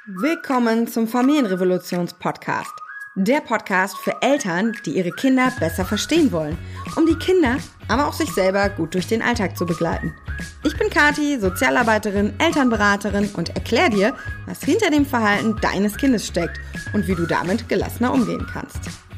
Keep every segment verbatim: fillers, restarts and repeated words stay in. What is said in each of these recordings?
Willkommen zum Familienrevolutions-Podcast. Der Podcast für Eltern, die ihre Kinder besser verstehen wollen, um die Kinder, aber auch sich selber gut durch den Alltag zu begleiten. Ich bin Kathi, Sozialarbeiterin, Elternberaterin und erkläre dir, was hinter dem Verhalten deines Kindes steckt und wie du damit gelassener umgehen kannst.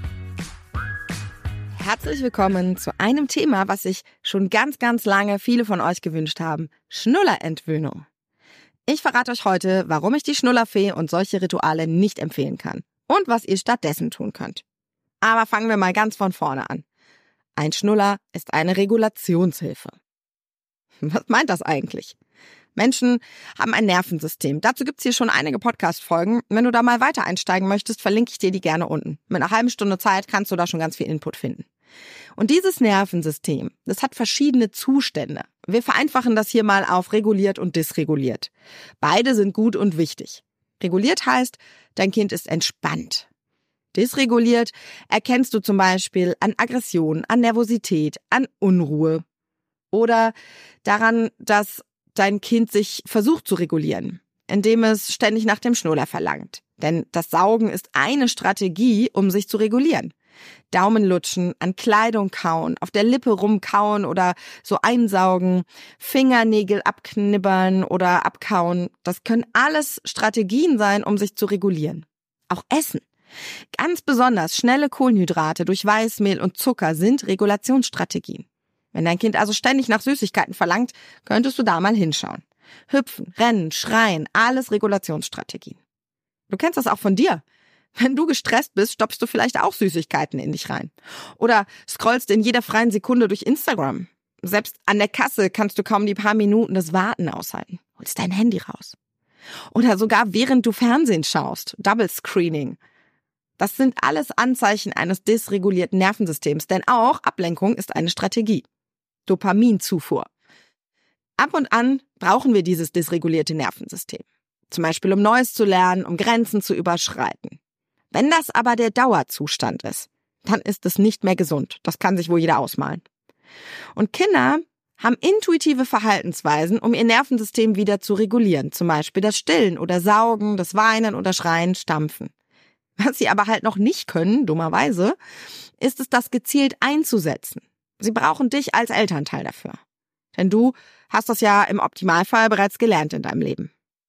Herzlich willkommen zu einem Thema, was sich schon ganz, ganz lange viele von euch gewünscht haben: Schnullerentwöhnung. Ich verrate euch heute, warum ich die Schnullerfee und solche Rituale nicht empfehlen kann und was ihr stattdessen tun könnt. Aber fangen wir mal ganz von vorne an. Ein Schnuller ist eine Regulationshilfe. Was meint das eigentlich? Menschen haben ein Nervensystem. Dazu gibt's hier schon einige Podcast-Folgen. Wenn du da mal weiter einsteigen möchtest, verlinke ich dir die gerne unten. Mit einer halben Stunde Zeit kannst du da schon ganz viel Input finden. Und dieses Nervensystem, das hat verschiedene Zustände. Wir vereinfachen das hier mal auf reguliert und dysreguliert. Beide sind gut und wichtig. Reguliert heißt, dein Kind ist entspannt. Dysreguliert erkennst du zum Beispiel an Aggression, an Nervosität, an Unruhe oder daran, dass dein Kind sich versucht zu regulieren, indem es ständig nach dem Schnuller verlangt. Denn das Saugen ist eine Strategie, um sich zu regulieren. Daumen lutschen, an Kleidung kauen, auf der Lippe rumkauen oder so einsaugen, Fingernägel abknibbern oder abkauen. Das können alles Strategien sein, um sich zu regulieren. Auch Essen. Ganz besonders schnelle Kohlenhydrate durch Weißmehl und Zucker sind Regulationsstrategien. Wenn dein Kind also ständig nach Süßigkeiten verlangt, könntest du da mal hinschauen. Hüpfen, rennen, schreien, alles Regulationsstrategien. Du kennst das auch von dir. Wenn du gestresst bist, stopfst du vielleicht auch Süßigkeiten in dich rein. Oder scrollst in jeder freien Sekunde durch Instagram. Selbst an der Kasse kannst du kaum die paar Minuten des Warten aushalten. Holst dein Handy raus. Oder sogar während du Fernsehen schaust. Double Screening. Das sind alles Anzeichen eines dysregulierten Nervensystems, denn auch Ablenkung ist eine Strategie. Dopaminzufuhr. Ab und an brauchen wir dieses dysregulierte Nervensystem. Zum Beispiel, um Neues zu lernen, um Grenzen zu überschreiten. Wenn das aber der Dauerzustand ist, dann ist es nicht mehr gesund. Das kann sich wohl jeder ausmalen. Und Kinder haben intuitive Verhaltensweisen, um ihr Nervensystem wieder zu regulieren. Zum Beispiel das Stillen oder Saugen, das Weinen oder Schreien, Stampfen. Was sie aber halt noch nicht können, dummerweise, ist es, das gezielt einzusetzen. Sie brauchen dich als Elternteil dafür. Denn du hast das ja im Optimalfall bereits gelernt in deinem Leben.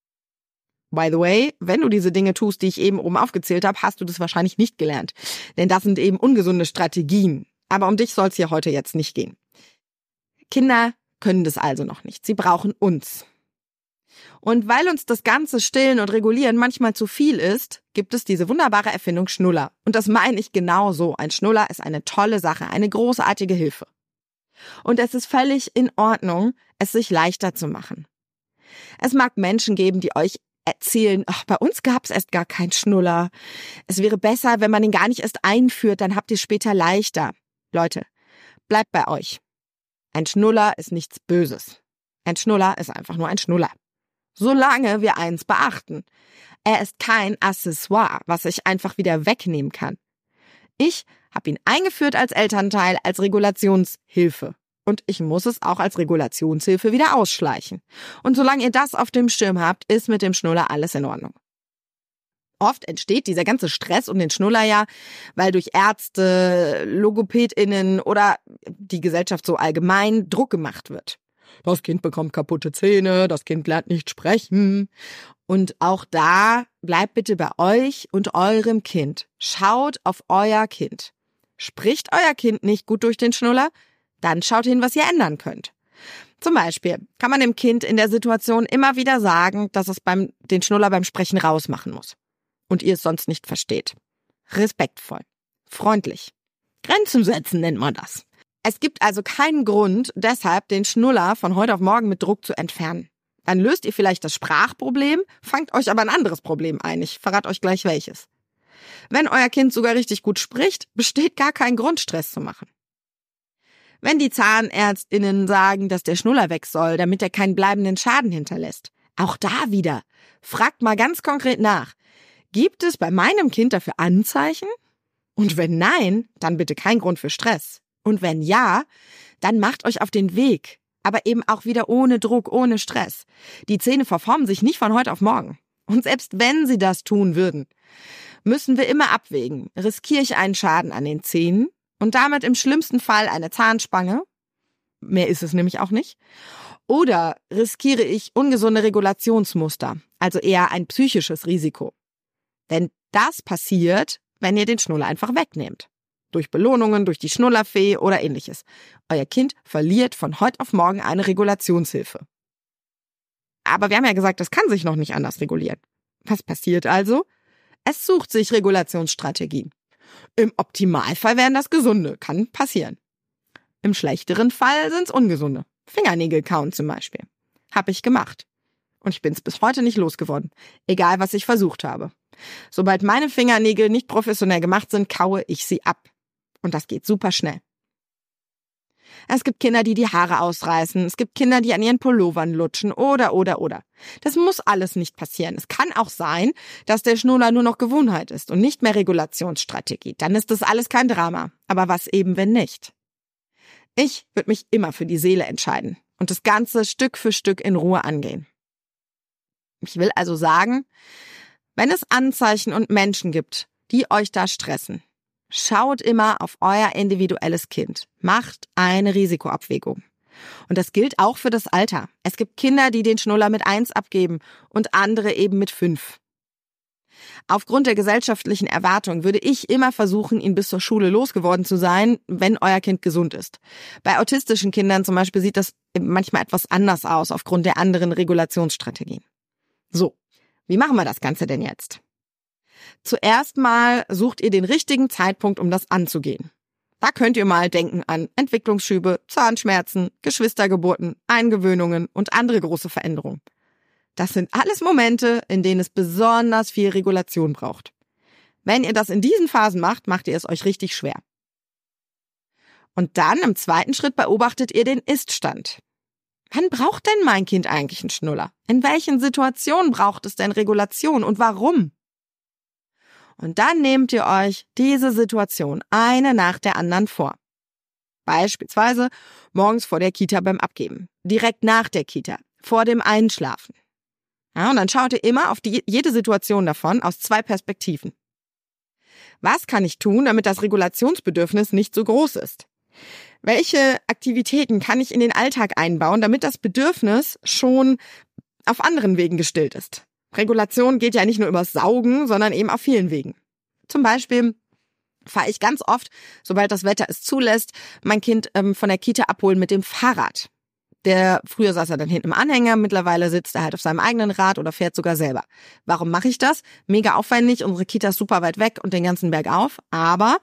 By the way, wenn du diese Dinge tust, die ich eben oben aufgezählt habe, hast du das wahrscheinlich nicht gelernt. Denn das sind eben ungesunde Strategien. Aber um dich soll es hier heute jetzt nicht gehen. Kinder können das also noch nicht. Sie brauchen uns. Und weil uns das ganze Stillen und Regulieren manchmal zu viel ist, gibt es diese wunderbare Erfindung Schnuller. Und das meine ich genau so. Ein Schnuller ist eine tolle Sache, eine großartige Hilfe. Und es ist völlig in Ordnung, es sich leichter zu machen. Es mag Menschen geben, die euch erzählen, ach, bei uns gab es erst gar keinen Schnuller. Es wäre besser, wenn man ihn gar nicht erst einführt, dann habt ihr es später leichter. Leute, bleibt bei euch. Ein Schnuller ist nichts Böses. Ein Schnuller ist einfach nur ein Schnuller. Solange wir eins beachten. Er ist kein Accessoire, was ich einfach wieder wegnehmen kann. Ich habe ihn eingeführt als Elternteil, als Regulationshilfe. Und ich muss es auch als Regulationshilfe wieder ausschleichen. Und solange ihr das auf dem Schirm habt, ist mit dem Schnuller alles in Ordnung. Oft entsteht dieser ganze Stress um den Schnuller ja, weil durch Ärzte, LogopädInnen oder die Gesellschaft so allgemein Druck gemacht wird. Das Kind bekommt kaputte Zähne, das Kind lernt nicht sprechen. Und auch da bleibt bitte bei euch und eurem Kind. Schaut auf euer Kind. Spricht euer Kind nicht gut durch den Schnuller? Dann schaut hin, was ihr ändern könnt. Zum Beispiel kann man dem Kind in der Situation immer wieder sagen, dass es beim den Schnuller beim Sprechen rausmachen muss. Und ihr es sonst nicht versteht. Respektvoll. Freundlich. Grenzen setzen nennt man das. Es gibt also keinen Grund, deshalb den Schnuller von heute auf morgen mit Druck zu entfernen. Dann löst ihr vielleicht das Sprachproblem, fangt euch aber ein anderes Problem ein. Ich verrate euch gleich welches. Wenn euer Kind sogar richtig gut spricht, besteht gar kein Grund, Stress zu machen. Wenn die ZahnärztInnen sagen, dass der Schnuller weg soll, damit er keinen bleibenden Schaden hinterlässt, auch da wieder, fragt mal ganz konkret nach. Gibt es bei meinem Kind dafür Anzeichen? Und wenn nein, dann bitte kein Grund für Stress. Und wenn ja, dann macht euch auf den Weg. Aber eben auch wieder ohne Druck, ohne Stress. Die Zähne verformen sich nicht von heute auf morgen. Und selbst wenn sie das tun würden, müssen wir immer abwägen, riskiere ich einen Schaden an den Zähnen und damit im schlimmsten Fall eine Zahnspange, mehr ist es nämlich auch nicht, oder riskiere ich ungesunde Regulationsmuster, also eher ein psychisches Risiko. Denn das passiert, wenn ihr den Schnuller einfach wegnehmt. Durch Belohnungen, durch die Schnullerfee oder ähnliches. Euer Kind verliert von heute auf morgen eine Regulationshilfe. Aber wir haben ja gesagt, das kann sich noch nicht anders regulieren. Was passiert also? Es sucht sich Regulationsstrategien. Im Optimalfall wären das gesunde, kann passieren. Im schlechteren Fall sind's ungesunde. Fingernägel kauen zum Beispiel. Hab ich gemacht. Und ich bin's bis heute nicht losgeworden. Egal, was ich versucht habe. Sobald meine Fingernägel nicht professionell gemacht sind, kaue ich sie ab. Und das geht super schnell. Es gibt Kinder, die die Haare ausreißen. Es gibt Kinder, die an ihren Pullovern lutschen. Oder, oder, oder. Das muss alles nicht passieren. Es kann auch sein, dass der Schnuller nur noch Gewohnheit ist und nicht mehr Regulationsstrategie. Dann ist das alles kein Drama. Aber was eben, wenn nicht? Ich würde mich immer für die Seele entscheiden und das Ganze Stück für Stück in Ruhe angehen. Ich will also sagen, wenn es Anzeichen und Menschen gibt, die euch da stressen, schaut immer auf euer individuelles Kind. Macht eine Risikoabwägung. Und das gilt auch für das Alter. Es gibt Kinder, die den Schnuller mit eins abgeben und andere eben mit fünf. Aufgrund der gesellschaftlichen Erwartung würde ich immer versuchen, ihn bis zur Schule losgeworden zu sein, wenn euer Kind gesund ist. Bei autistischen Kindern zum Beispiel sieht das manchmal etwas anders aus, aufgrund der anderen Regulationsstrategien. So, wie machen wir das Ganze denn jetzt? Zuerst mal sucht ihr den richtigen Zeitpunkt, um das anzugehen. Da könnt ihr mal denken an Entwicklungsschübe, Zahnschmerzen, Geschwistergeburten, Eingewöhnungen und andere große Veränderungen. Das sind alles Momente, in denen es besonders viel Regulation braucht. Wenn ihr das in diesen Phasen macht, macht ihr es euch richtig schwer. Und dann im zweiten Schritt beobachtet ihr den Ist-Stand. Wann braucht denn mein Kind eigentlich einen Schnuller? In welchen Situationen braucht es denn Regulation und warum? Und dann nehmt ihr euch diese Situation eine nach der anderen vor. Beispielsweise morgens vor der Kita beim Abgeben, direkt nach der Kita, vor dem Einschlafen. Ja, und dann schaut ihr immer auf die, jede Situation davon aus zwei Perspektiven. Was kann ich tun, damit das Regulationsbedürfnis nicht so groß ist? Welche Aktivitäten kann ich in den Alltag einbauen, damit das Bedürfnis schon auf anderen Wegen gestillt ist? Regulation geht ja nicht nur übers Saugen, sondern eben auf vielen Wegen. Zum Beispiel fahre ich ganz oft, sobald das Wetter es zulässt, mein Kind ähm, von der Kita abholen mit dem Fahrrad. Der, früher saß er dann hinten im Anhänger, mittlerweile sitzt er halt auf seinem eigenen Rad oder fährt sogar selber. Warum mache ich das? Mega aufwendig, unsere Kita ist super weit weg und den ganzen Berg auf, aber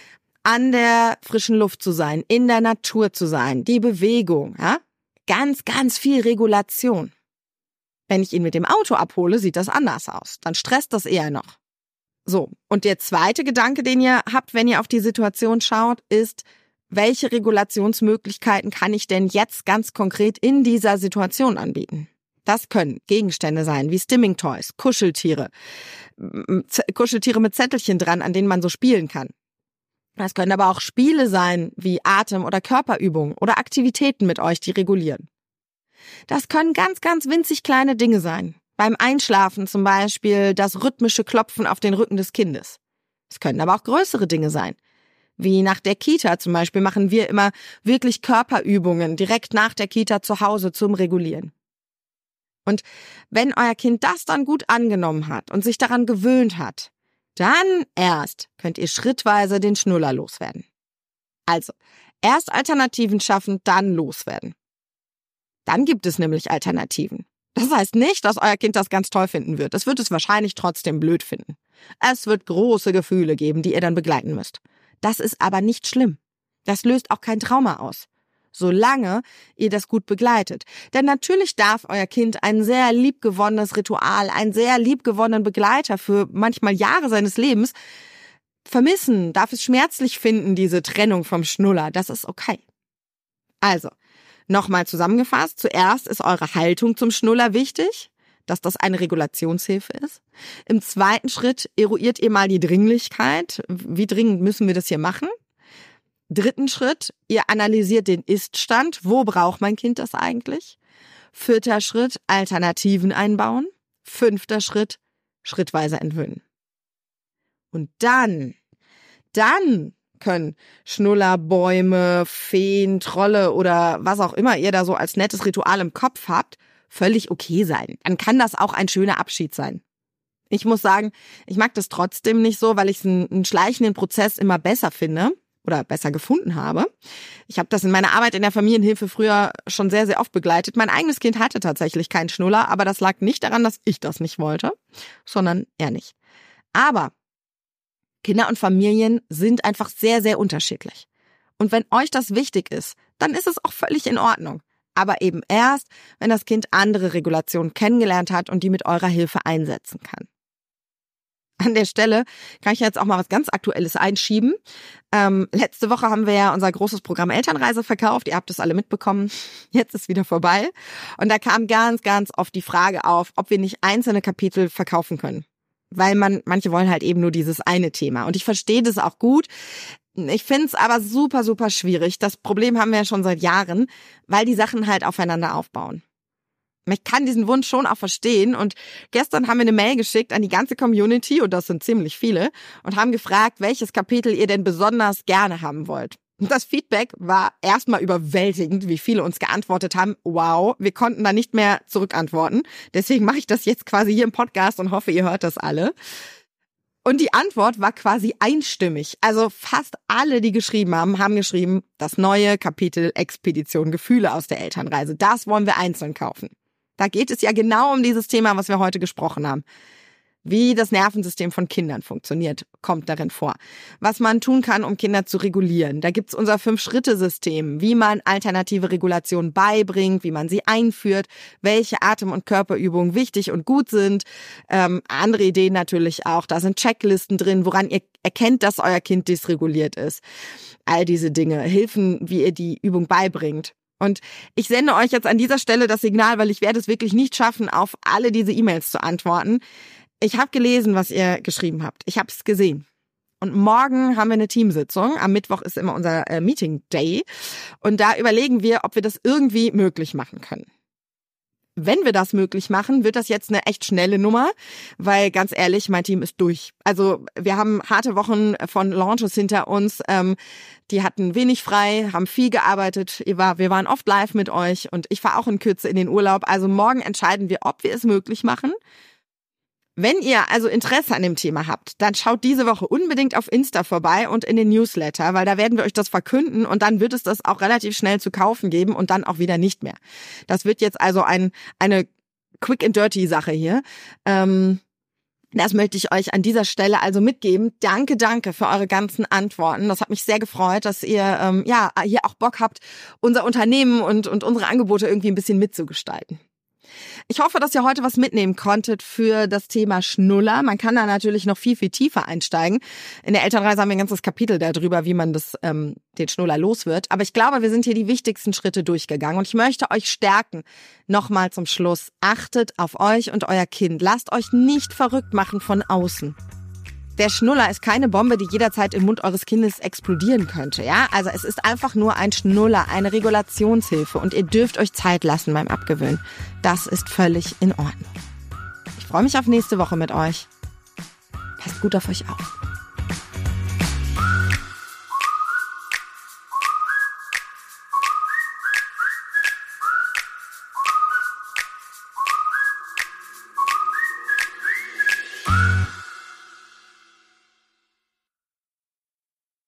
an der frischen Luft zu sein, in der Natur zu sein, die Bewegung, ja, ganz, ganz viel Regulation. Wenn ich ihn mit dem Auto abhole, sieht das anders aus. Dann stresst das eher noch. So, und der zweite Gedanke, den ihr habt, wenn ihr auf die Situation schaut, ist, welche Regulationsmöglichkeiten kann ich denn jetzt ganz konkret in dieser Situation anbieten? Das können Gegenstände sein, wie Stimming Toys, Kuscheltiere, Z- Kuscheltiere mit Zettelchen dran, an denen man so spielen kann. Das können aber auch Spiele sein, wie Atem- oder Körperübungen oder Aktivitäten mit euch, die regulieren. Das können ganz, ganz winzig kleine Dinge sein. Beim Einschlafen zum Beispiel das rhythmische Klopfen auf den Rücken des Kindes. Es können aber auch größere Dinge sein. Wie nach der Kita zum Beispiel machen wir immer wirklich Körperübungen direkt nach der Kita zu Hause zum Regulieren. Und wenn euer Kind das dann gut angenommen hat und sich daran gewöhnt hat, dann erst könnt ihr schrittweise den Schnuller loswerden. Also, erst Alternativen schaffen, dann loswerden. Dann gibt es nämlich Alternativen. Das heißt nicht, dass euer Kind das ganz toll finden wird. Es wird es wahrscheinlich trotzdem blöd finden. Es wird große Gefühle geben, die ihr dann begleiten müsst. Das ist aber nicht schlimm. Das löst auch kein Trauma aus. Solange ihr das gut begleitet. Denn natürlich darf euer Kind ein sehr liebgewonnenes Ritual, einen sehr liebgewonnenen Begleiter für manchmal Jahre seines Lebens vermissen, darf es schmerzlich finden, diese Trennung vom Schnuller. Das ist okay. Also, nochmal zusammengefasst. Zuerst ist eure Haltung zum Schnuller wichtig, dass das eine Regulationshilfe ist. Im zweiten Schritt eruiert ihr mal die Dringlichkeit. Wie dringend müssen wir das hier machen? Dritten Schritt, ihr analysiert den Ist-Stand. Wo braucht mein Kind das eigentlich? Vierter Schritt, Alternativen einbauen. Fünfter Schritt, schrittweise entwöhnen. Und dann, dann können Schnuller, Bäume, Feen, Trolle oder was auch immer ihr da so als nettes Ritual im Kopf habt, völlig okay sein. Dann kann das auch ein schöner Abschied sein. Ich muss sagen, ich mag das trotzdem nicht so, weil ich einen, einen schleichenden Prozess immer besser finde oder besser gefunden habe. Ich habe das in meiner Arbeit in der Familienhilfe früher schon sehr, sehr oft begleitet. Mein eigenes Kind hatte tatsächlich keinen Schnuller, aber das lag nicht daran, dass ich das nicht wollte, sondern er nicht. Aber Kinder und Familien sind einfach sehr, sehr unterschiedlich. Und wenn euch das wichtig ist, dann ist es auch völlig in Ordnung. Aber eben erst, wenn das Kind andere Regulationen kennengelernt hat und die mit eurer Hilfe einsetzen kann. An der Stelle kann ich jetzt auch mal was ganz Aktuelles einschieben. Ähm, letzte Woche haben wir ja unser großes Programm Elternreise verkauft. Ihr habt es alle mitbekommen. Jetzt ist wieder vorbei. Und da kam ganz, ganz oft die Frage auf, ob wir nicht einzelne Kapitel verkaufen können. Weil man, manche wollen halt eben nur dieses eine Thema. Und ich verstehe das auch gut. Ich finde es aber super, super schwierig. Das Problem haben wir ja schon seit Jahren, weil die Sachen halt aufeinander aufbauen. Ich kann diesen Wunsch schon auch verstehen. Und gestern haben wir eine Mail geschickt an die ganze Community, und das sind ziemlich viele, und haben gefragt, welches Kapitel ihr denn besonders gerne haben wollt. Und das Feedback war erstmal überwältigend, wie viele uns geantwortet haben. Wow, wir konnten da nicht mehr zurückantworten. Deswegen mache ich das jetzt quasi hier im Podcast und hoffe, ihr hört das alle. Und die Antwort war quasi einstimmig. Also fast alle, die geschrieben haben, haben geschrieben, das neue Kapitel Expedition Gefühle aus der Elternreise. Das wollen wir einzeln kaufen. Da geht es ja genau um dieses Thema, was wir heute gesprochen haben. Wie das Nervensystem von Kindern funktioniert, kommt darin vor. Was man tun kann, um Kinder zu regulieren. Da gibt's unser Fünf-Schritte-System, wie man alternative Regulation beibringt, wie man sie einführt, welche Atem- und Körperübungen wichtig und gut sind. Ähm, andere Ideen natürlich auch. Da sind Checklisten drin, woran ihr erkennt, dass euer Kind dysreguliert ist. All diese Dinge, Hilfen, wie ihr die Übung beibringt. Und ich sende euch jetzt an dieser Stelle das Signal, weil ich werde es wirklich nicht schaffen, auf alle diese E-Mails zu antworten. Ich habe gelesen, was ihr geschrieben habt. Ich habe es gesehen. Und morgen haben wir eine Teamsitzung. Am Mittwoch ist immer unser äh, Meeting Day. Und da überlegen wir, ob wir das irgendwie möglich machen können. Wenn wir das möglich machen, wird das jetzt eine echt schnelle Nummer, weil ganz ehrlich, mein Team ist durch. Also wir haben harte Wochen von Launches hinter uns. Ähm, die hatten wenig frei, haben viel gearbeitet. Ihr war, wir waren oft live mit euch und ich fahre auch in Kürze in den Urlaub. Also morgen entscheiden wir, ob wir es möglich machen. Wenn ihr also Interesse an dem Thema habt, dann schaut diese Woche unbedingt auf Insta vorbei und in den Newsletter, weil da werden wir euch das verkünden und dann wird es das auch relativ schnell zu kaufen geben und dann auch wieder nicht mehr. Das wird jetzt also ein eine quick and dirty Sache hier. Ähm, das möchte ich euch an dieser Stelle also mitgeben. Danke, danke für eure ganzen Antworten. Das hat mich sehr gefreut, dass ihr ähm, ja hier auch Bock habt, unser Unternehmen und und unsere Angebote irgendwie ein bisschen mitzugestalten. Ich hoffe, dass ihr heute was mitnehmen konntet für das Thema Schnuller. Man kann da natürlich noch viel, viel tiefer einsteigen. In der Elternreise haben wir ein ganzes Kapitel darüber, wie man das, ähm, den Schnuller los wird. Aber ich glaube, wir sind hier die wichtigsten Schritte durchgegangen. Und ich möchte euch stärken. Nochmal zum Schluss. Achtet auf euch und euer Kind. Lasst euch nicht verrückt machen von außen. Der Schnuller ist keine Bombe, die jederzeit im Mund eures Kindes explodieren könnte, ja? Also es ist einfach nur ein Schnuller, eine Regulationshilfe und ihr dürft euch Zeit lassen beim Abgewöhnen. Das ist völlig in Ordnung. Ich freue mich auf nächste Woche mit euch. Passt gut auf euch auf.